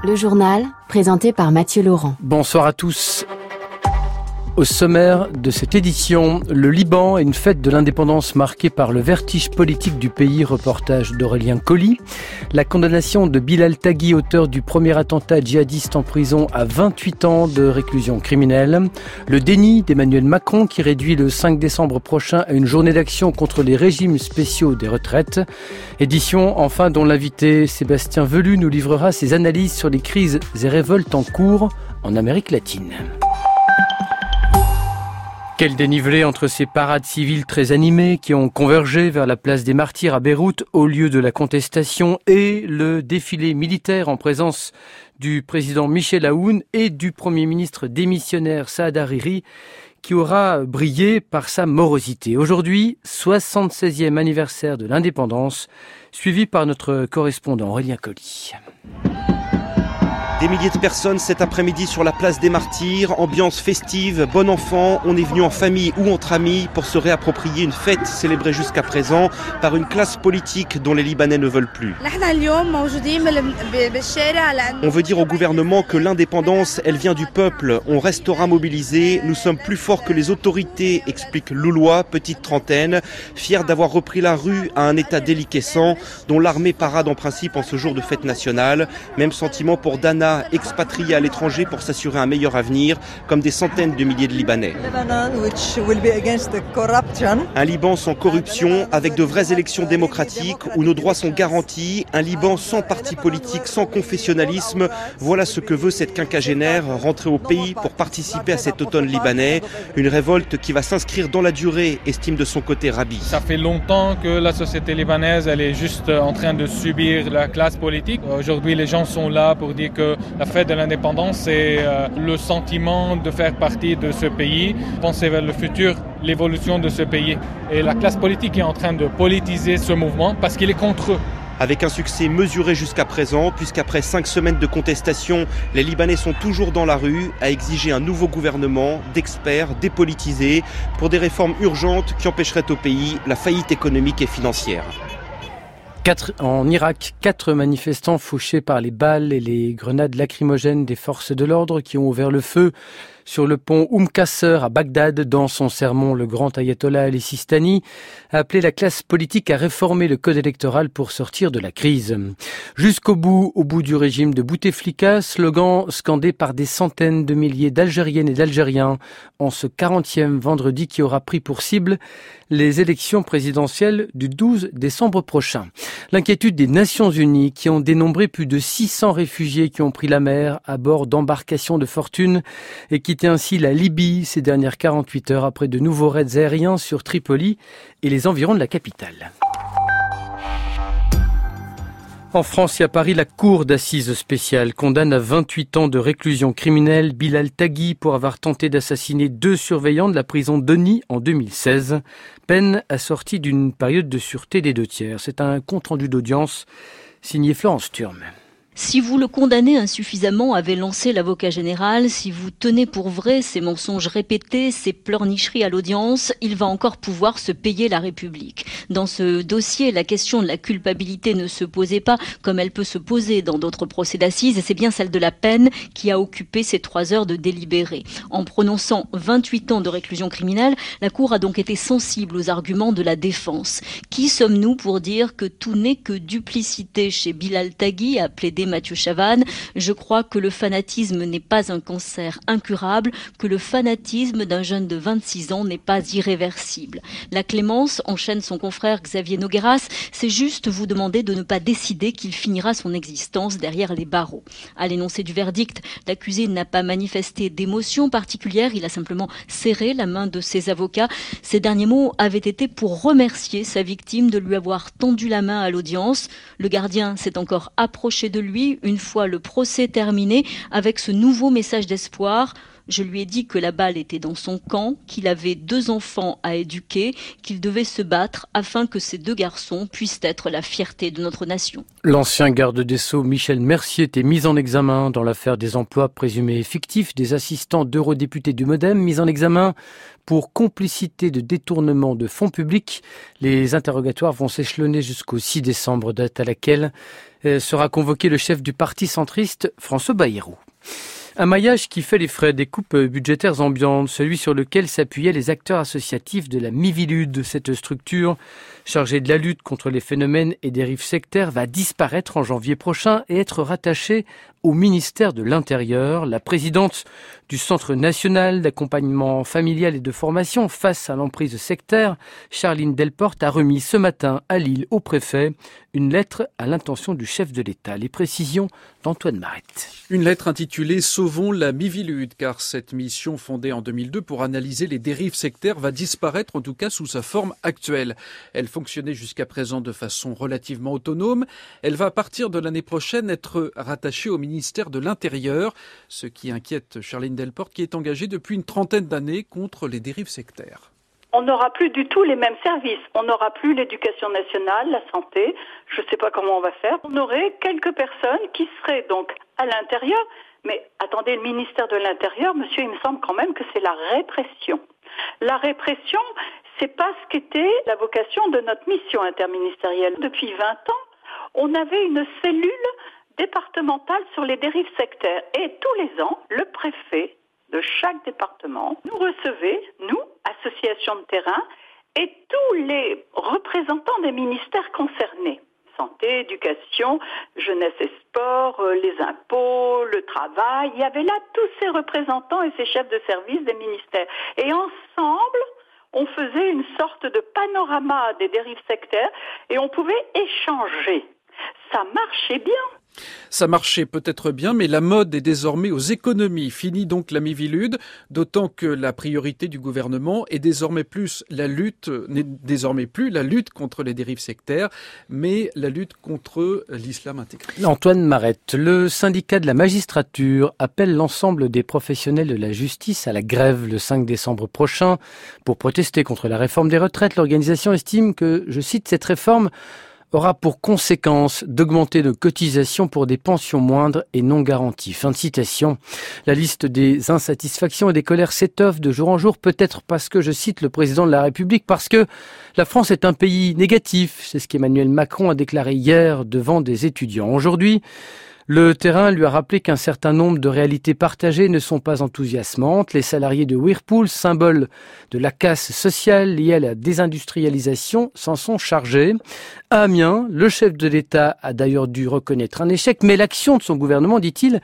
Le journal, présenté par Mathieu Laurent. Bonsoir à tous. Au sommaire de cette édition, le Liban et une fête de l'indépendance marquée par le vertige politique du pays, reportage d'Aurélien Colli. La condamnation de Bilal Taghi, auteur du premier attentat djihadiste en prison à 28 ans de réclusion criminelle. Le déni d'Emmanuel Macron qui réduit le 5 décembre prochain à une journée d'action contre les régimes spéciaux des retraites. Édition enfin dont l'invité Sébastien Velu nous livrera ses analyses sur les crises et révoltes en cours en Amérique latine. Quel dénivelé entre ces parades civiles très animées qui ont convergé vers la place des Martyrs à Beyrouth au lieu de la contestation et le défilé militaire en présence du président Michel Aoun et du premier ministre démissionnaire Saad Hariri qui aura brillé par sa morosité. Aujourd'hui, 76e anniversaire de l'indépendance, suivi par notre correspondant Aurélien Colli. Des milliers de personnes cet après-midi sur la place des Martyrs, ambiance festive, bon enfant, on est venu en famille ou entre amis pour se réapproprier une fête célébrée jusqu'à présent par une classe politique dont les Libanais ne veulent plus. On veut dire au gouvernement que l'indépendance, elle vient du peuple, on restera mobilisés, nous sommes plus forts que les autorités, explique Louloua, petite trentaine, fière d'avoir repris la rue à un état déliquescent dont l'armée parade en principe en ce jour de fête nationale. Même sentiment pour Dana, expatriés à l'étranger pour s'assurer un meilleur avenir, comme des centaines de milliers de Libanais. Un Liban sans corruption, avec de vraies élections démocratiques où nos droits sont garantis, un Liban sans parti politique, sans confessionnalisme, voilà ce que veut cette quinquagénaire rentrée au pays pour participer à cet automne libanais. Une révolte qui va s'inscrire dans la durée, estime de son côté Rabi. Ça fait longtemps que la société libanaise, elle est juste en train de subir la classe politique. Aujourd'hui, les gens sont là pour dire que la fête de l'indépendance, c'est le sentiment de faire partie de ce pays, penser vers le futur, l'évolution de ce pays. Et la classe politique est en train de politiser ce mouvement parce qu'il est contre eux. Avec un succès mesuré jusqu'à présent, puisqu'après 5 semaines de contestation, les Libanais sont toujours dans la rue à exiger un nouveau gouvernement d'experts dépolitisés pour des réformes urgentes qui empêcheraient au pays la faillite économique et financière. En Irak, 4 manifestants fauchés par les balles et les grenades lacrymogènes des forces de l'ordre qui ont ouvert le feu sur le pont Qasr à Bagdad. Dans son sermon, le grand ayatollah Ali Sistani a appelé la classe politique à réformer le code électoral pour sortir de la crise. Jusqu'au bout, au bout du régime de Bouteflika, slogan scandé par des centaines de milliers d'Algériennes et d'Algériens en ce 40e vendredi qui aura pris pour cible les élections présidentielles du 12 décembre prochain. L'inquiétude des Nations Unies qui ont dénombré plus de 600 réfugiés qui ont pris la mer à bord d'embarcations de fortune et quitté ainsi la Libye ces dernières 48 heures après de nouveaux raids aériens sur Tripoli et les environs de la capitale. En France et à Paris, la cour d'assises spéciale condamne à 28 ans de réclusion criminelle Bilal Taghi pour avoir tenté d'assassiner 2 surveillants de la prison d'Oni en 2016. Peine assortie d'une période de sûreté des 2/3. C'est un compte-rendu d'audience signé Florence Thurm. Si vous le condamnez insuffisamment, avait lancé l'avocat général, si vous tenez pour vrai ces mensonges répétés, ces pleurnicheries à l'audience, il va encore pouvoir se payer la République. Dans ce dossier, la question de la culpabilité ne se posait pas comme elle peut se poser dans d'autres procès d'assises, et c'est bien celle de la peine qui a occupé ces 3 heures de délibéré. En prononçant 28 ans de réclusion criminelle, la Cour a donc été sensible aux arguments de la défense. Qui sommes-nous pour dire que tout n'est que duplicité chez Bilal Taghi, a plaidé Mathieu Chavannes? Je crois que le fanatisme n'est pas un cancer incurable, que le fanatisme d'un jeune de 26 ans n'est pas irréversible. La clémence, enchaîne son confrère Xavier Nogueras, c'est juste vous demander de ne pas décider qu'il finira son existence derrière les barreaux. À l'énoncé du verdict, l'accusé n'a pas manifesté d'émotion particulière, il a simplement serré la main de ses avocats. Ses derniers mots avaient été pour remercier sa victime de lui avoir tendu la main à l'audience. Le gardien s'est encore approché de lui une fois le procès terminé avec ce nouveau message d'espoir. Je lui ai dit que la balle était dans son camp, qu'il avait 2 enfants à éduquer, qu'il devait se battre afin que ces 2 garçons puissent être la fierté de notre nation. L'ancien garde des Sceaux Michel Mercier était mis en examen dans l'affaire des emplois présumés fictifs des assistants d'eurodéputés du MoDem, mis en examen pour complicité de détournement de fonds publics. Les interrogatoires vont s'échelonner jusqu'au 6 décembre, date à laquelle sera convoqué le chef du parti centriste, François Bayrou. Un maillage qui fait les frais des coupes budgétaires ambiantes, celui sur lequel s'appuyaient les acteurs associatifs de la Miviludes. Cette structure, chargée de la lutte contre les phénomènes et dérives sectaires, va disparaître en janvier prochain et être rattachée au ministère de l'Intérieur. La présidente du Centre national d'accompagnement familial et de formation face à l'emprise sectaire, Charline Delporte, a remis ce matin à Lille au préfet une lettre à l'intention du chef de l'État. Les précisions d'Antoine Marette. Une lettre intitulée « Sauvons la Miviludes » car cette mission fondée en 2002 pour analyser les dérives sectaires va disparaître, en tout cas sous sa forme actuelle. Elle fonctionnait jusqu'à présent de façon relativement autonome. Elle va à partir de l'année prochaine être rattachée au ministère de l'Intérieur, ce qui inquiète Charline Delporte qui est engagée depuis une 30aine d'années contre les dérives sectaires. On n'aura plus du tout les mêmes services. On n'aura plus l'éducation nationale, la santé. Je ne sais pas comment on va faire. On aurait quelques personnes qui seraient donc à l'intérieur. Mais attendez, le ministère de l'Intérieur, monsieur, il me semble quand même que c'est la répression. La répression, c'est pas ce qu'était la vocation de notre mission interministérielle. Depuis 20 ans, on avait une cellule départementale sur les dérives sectaires. Et tous les ans, le préfet de chaque département nous recevait, nous, associations de terrain, et tous les représentants des ministères concernés. Santé, éducation, jeunesse et sport, les impôts, le travail. Il y avait là tous ces représentants et ces chefs de service des ministères. Et ensemble, on faisait une sorte de panorama des dérives sectaires et on pouvait échanger. Ça marchait bien. Ça marchait peut-être bien, mais la mode est désormais aux économies. Fini donc la Miviludes, d'autant que la priorité du gouvernement est désormais n'est désormais plus la lutte contre les dérives sectaires, mais la lutte contre l'islam intégré. Antoine Marette, le syndicat de la magistrature appelle l'ensemble des professionnels de la justice à la grève le 5 décembre prochain pour protester contre la réforme des retraites. L'organisation estime que, je cite, cette réforme aura pour conséquence d'augmenter nos cotisations pour des pensions moindres et non garanties. Fin de citation. La liste des insatisfactions et des colères s'étoffe de jour en jour, peut-être parce que, je cite le président de la République, parce que la France est un pays négatif. C'est ce qu'Emmanuel Macron a déclaré hier devant des étudiants. Aujourd'hui, le terrain lui a rappelé qu'un certain nombre de réalités partagées ne sont pas enthousiasmantes. Les salariés de Whirlpool, symbole de la casse sociale liée à la désindustrialisation, s'en sont chargés. À Amiens, le chef de l'État a d'ailleurs dû reconnaître un échec, mais l'action de son gouvernement, dit-il,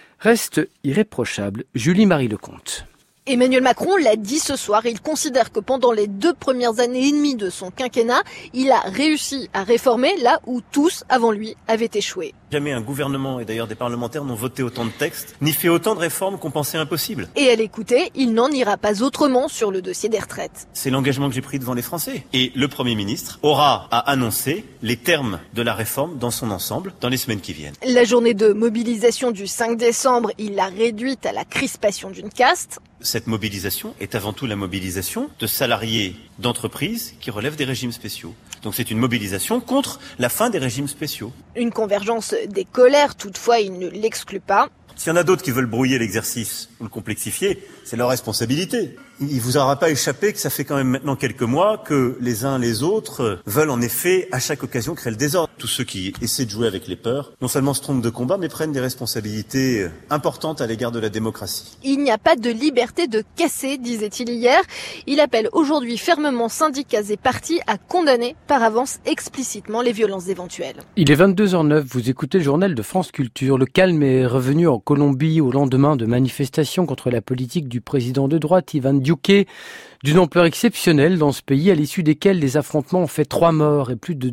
reste irréprochable. Julie-Marie Lecomte. Emmanuel Macron l'a dit ce soir, il considère que pendant les 2 premières années et demie de son quinquennat, il a réussi à réformer là où tous avant lui avaient échoué. Jamais un gouvernement et d'ailleurs des parlementaires n'ont voté autant de textes, ni fait autant de réformes qu'on pensait impossibles. Et à l'écouter, il n'en ira pas autrement sur le dossier des retraites. C'est l'engagement que j'ai pris devant les Français. Et le Premier ministre aura à annoncer les termes de la réforme dans son ensemble dans les semaines qui viennent. La journée de mobilisation du 5 décembre, il l'a réduite à la crispation d'une caste. Cette mobilisation est avant tout la mobilisation de salariés d'entreprises qui relèvent des régimes spéciaux. Donc c'est une mobilisation contre la fin des régimes spéciaux. Une convergence des colères, toutefois, il ne l'exclut pas. S'il y en a d'autres qui veulent brouiller l'exercice ou le complexifier, c'est leur responsabilité. Il vous aura pas échappé que ça fait quand même maintenant quelques mois que les uns les autres veulent en effet à chaque occasion créer le désordre. Tous ceux qui essaient de jouer avec les peurs, non seulement se trompent de combat, mais prennent des responsabilités importantes à l'égard de la démocratie. Il n'y a pas de liberté de casser, disait-il hier. Il appelle aujourd'hui fermement syndicats et partis à condamner par avance explicitement les violences éventuelles. Il est 22h09, vous écoutez le journal de France Culture. Le calme est revenu en Colombie au lendemain de manifestations contre la politique du président de droite, Ivan Duque, d'une ampleur exceptionnelle dans ce pays, à l'issue desquels les affrontements ont fait 3 morts et plus de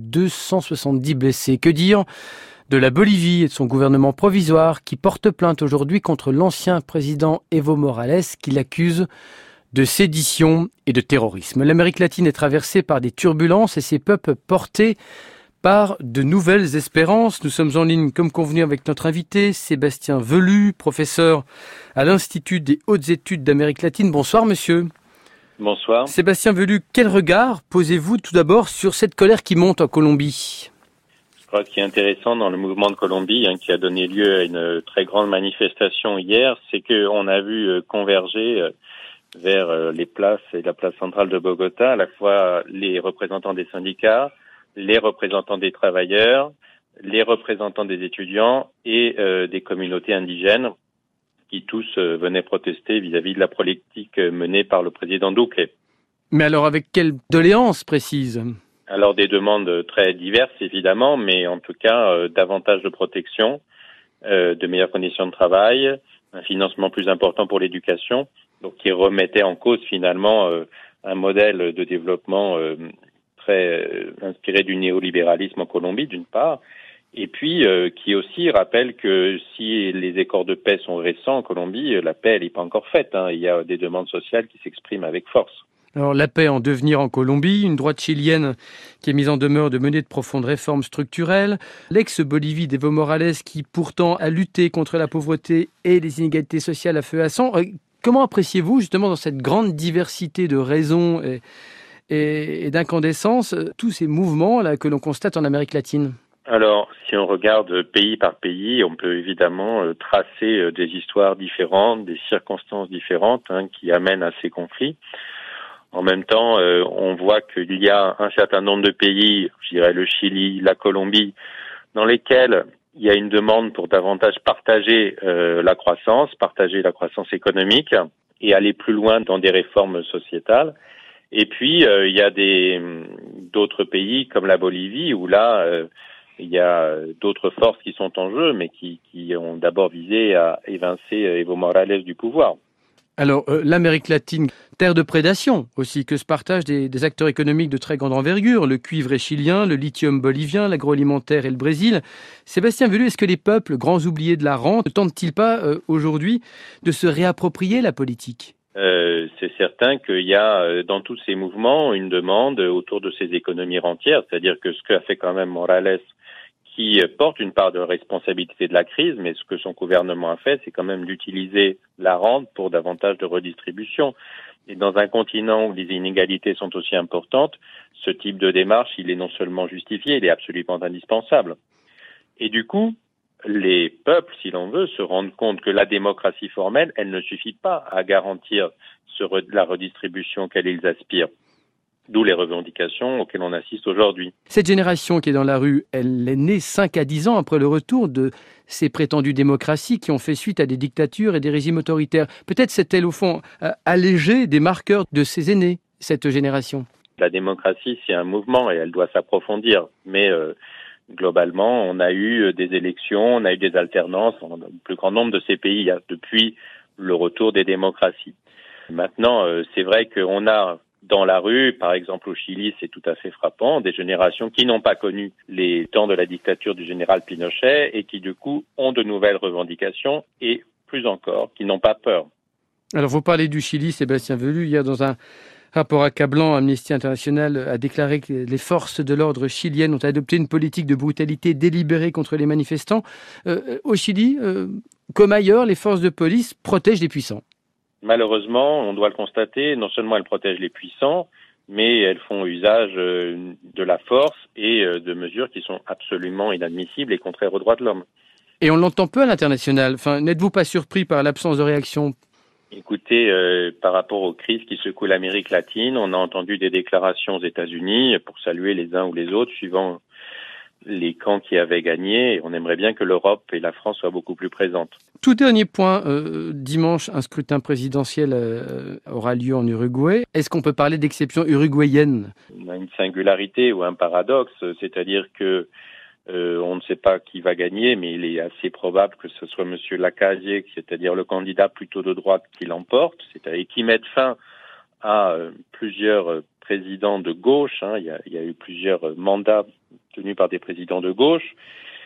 270 blessés. Que dire de la Bolivie et de son gouvernement provisoire qui porte plainte aujourd'hui contre l'ancien président Evo Morales qui l'accuse de sédition et de terrorisme. L'Amérique latine est traversée par des turbulences et ses peuples portés par de nouvelles espérances. Nous sommes en ligne comme convenu avec notre invité, Sébastien Velu, professeur à l'Institut des hautes études d'Amérique latine. Bonsoir monsieur. Bonsoir. Sébastien Velu, quel regard posez-vous tout d'abord sur cette colère qui monte en Colombie ? Je crois que ce qui est intéressant dans le mouvement de Colombie, qui a donné lieu à une très grande manifestation hier, c'est qu'on a vu converger vers les places et la place centrale de Bogota, à la fois les représentants des syndicats, les représentants des travailleurs, les représentants des étudiants et des communautés indigènes qui tous venaient protester vis-à-vis de la politique menée par le président Duque. Mais alors avec quelle doléance précise ? Alors des demandes très diverses évidemment, mais en tout cas davantage de protection, de meilleures conditions de travail, un financement plus important pour l'éducation, donc qui remettait en cause finalement un modèle de développement très inspiré du néolibéralisme en Colombie d'une part, et puis qui aussi rappelle que si les accords de paix sont récents en Colombie, la paix elle n'est pas encore faite. Il y a des demandes sociales qui s'expriment avec force. Alors la paix en devenir en Colombie, une droite chilienne qui est mise en demeure de mener de profondes réformes structurelles, l'ex-Bolivie d'Evo Morales qui pourtant a lutté contre la pauvreté et les inégalités sociales à feu et à sang. Comment appréciez-vous justement dans cette grande diversité de raisons et d'incandescence tous ces mouvements là que l'on constate en Amérique latine ? Alors, si on regarde pays par pays, on peut évidemment tracer des histoires différentes, des circonstances différentes qui amènent à ces conflits. En même temps, on voit qu'il y a un certain nombre de pays, je dirais le Chili, la Colombie, dans lesquels il y a une demande pour davantage partager la croissance économique et aller plus loin dans des réformes sociétales. Et puis, il y a d'autres pays comme la Bolivie où là, il y a d'autres forces qui sont en jeu, mais qui ont d'abord visé à évincer Evo Morales du pouvoir. Alors, l'Amérique latine, terre de prédation aussi, que se partagent des acteurs économiques de très grande envergure, le cuivre est chilien, le lithium bolivien, l'agroalimentaire et le Brésil. Sébastien Velu, est-ce que les peuples, grands oubliés de la rente, ne tentent-ils pas aujourd'hui de se réapproprier la politique ? C'est certain qu'il y a dans tous ces mouvements une demande autour de ces économies rentières, c'est-à-dire que ce qu'a fait quand même Morales, qui porte une part de responsabilité de la crise, mais ce que son gouvernement a fait, c'est quand même d'utiliser la rente pour davantage de redistribution. Et dans un continent où les inégalités sont aussi importantes, ce type de démarche, il est non seulement justifié, il est absolument indispensable. Et du coup, les peuples, si l'on veut, se rendent compte que la démocratie formelle, elle ne suffit pas à garantir la redistribution auquel ils aspirent. D'où les revendications auxquelles on assiste aujourd'hui. Cette génération qui est dans la rue, elle est née 5 à 10 ans après le retour de ces prétendues démocraties qui ont fait suite à des dictatures et des régimes autoritaires. Peut-être s'est-elle au fond allégée des marqueurs de ses aînés, cette génération. La démocratie, c'est un mouvement et elle doit s'approfondir. Mais globalement, on a eu des élections, on a eu des alternances dans le plus grand nombre de ces pays depuis le retour des démocraties. Maintenant, c'est vrai qu'on a dans la rue, par exemple au Chili, c'est tout à fait frappant, des générations qui n'ont pas connu les temps de la dictature du général Pinochet et qui du coup ont de nouvelles revendications et plus encore, qui n'ont pas peur. Alors vous parlez du Chili, Sébastien Velu, hier dans un rapport accablant, Amnesty International a déclaré que les forces de l'ordre chiliennes ont adopté une politique de brutalité délibérée contre les manifestants. Au Chili, comme ailleurs, les forces de police protègent les puissants. Malheureusement, on doit le constater, non seulement elles protègent les puissants, mais elles font usage de la force et de mesures qui sont absolument inadmissibles et contraires aux droits de l'homme. Et on l'entend peu à l'international. N'êtes-vous pas surpris par l'absence de réaction ? Écoutez, par rapport aux crises qui secouent l'Amérique latine, on a entendu des déclarations aux États-Unis pour saluer les uns ou les autres suivant les camps qui avaient gagné. On aimerait bien que l'Europe et la France soient beaucoup plus présentes. Tout dernier point, dimanche, un scrutin présidentiel aura lieu en Uruguay. Est-ce qu'on peut parler d'exception uruguayenne ? On a une singularité ou un paradoxe, c'est-à-dire que on ne sait pas qui va gagner, mais il est assez probable que ce soit M. Lacalle, c'est-à-dire le candidat plutôt de droite, qui l'emporte, c'est-à-dire qui mette fin à plusieurs présidents de gauche. Il y a eu plusieurs mandats tenus par des présidents de gauche.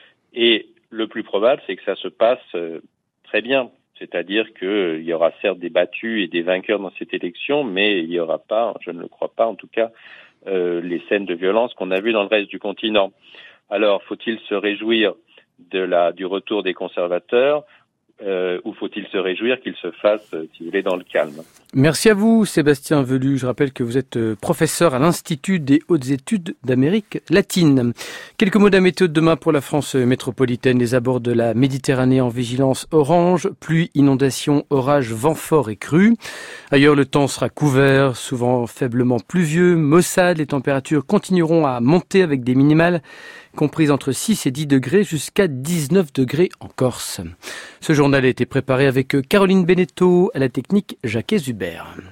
Et le plus probable, c'est que ça se passe très bien. C'est-à-dire qu'il y aura certes des battus et des vainqueurs dans cette élection, mais il n'y aura pas, je ne le crois pas en tout cas, les scènes de violence qu'on a vues dans le reste du continent. Alors, faut-il se réjouir du retour des conservateurs ou faut-il se réjouir qu'ils se fassent, si vous voulez, dans le calme? Merci à vous, Sébastien Velu. Je rappelle que vous êtes professeur à l'Institut des hautes études d'Amérique latine. Quelques mots de la météo de demain pour la France métropolitaine. Les abords de la Méditerranée en vigilance orange. Pluie, inondations, orages, vent fort et crue. Ailleurs, le temps sera couvert, souvent faiblement pluvieux, maussade. Les températures continueront à monter avec des minimales comprises entre 6 et 10 degrés jusqu'à 19 degrés en Corse. Ce journal a été préparé avec Caroline Beneteau, à la technique Jacques Hubert.